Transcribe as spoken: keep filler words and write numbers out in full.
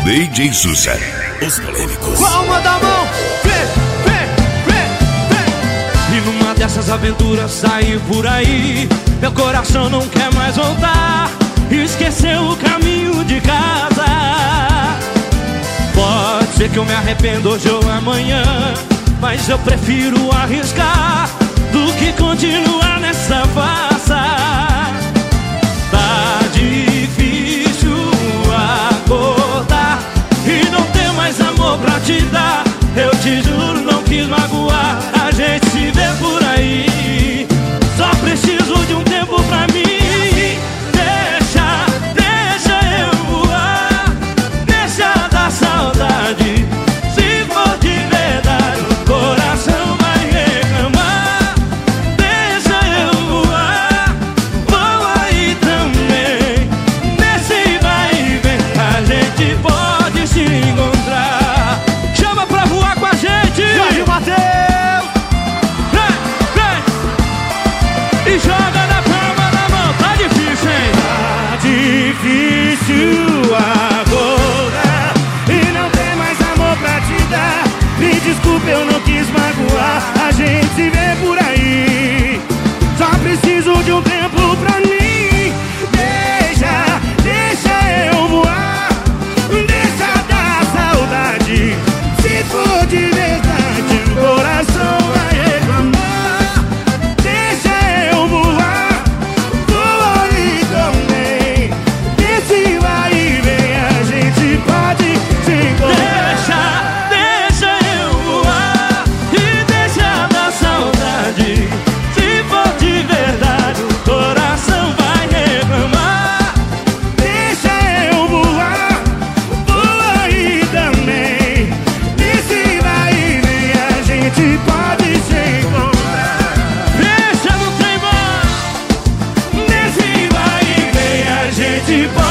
D J Sussa, os polêmicos. Palma da mão, vem, vem, vem, vem. E numa dessas aventuras saí por aí. Meu coração não quer mais voltar. Esqueceu o caminho de casa. Pode ser que eu me arrependa hoje ou amanhã, mas eu prefiro arriscar do que continuar nessa farsa. Tá difícil acordar e não ter mais amor pra te dar. Eu te juro, não quis magoar. A gente se vê por aí. Só preciso de um tempo pra mim. Deixa, deixa eu voar. Deixa dar saudade. Se for de verdade, o coração vai reclamar. Deixa eu voar. Voa aí também. Nesse vai e vem, a gente pode se encontrar. Chama pra voar com a gente. Jorge Mateus. Vem, vem. E joga na palma da mão. Tá difícil, hein? Tá difícil agora e não tem mais amor pra te dar. Me desculpe, eu não quis magoar. A gente se vê por aí. Só preciso de um tempo pra mim. Deixa, deixa eu voar. Deixa dar saudade. Se for de verdade, o coração vai reclamar. Deixa eu voar. Voa aí também. Esse vai e vem, a gente pode se encontrar. Deixa, deixa eu voar e deixa dar saudade. Se for de verdade, o coração vai reclamar. Deixa eu voar. Voa aí também. Esse vai e vem, a gente pode se encontrar. Deixa no trem bom. Nesse vai e vem, a gente pode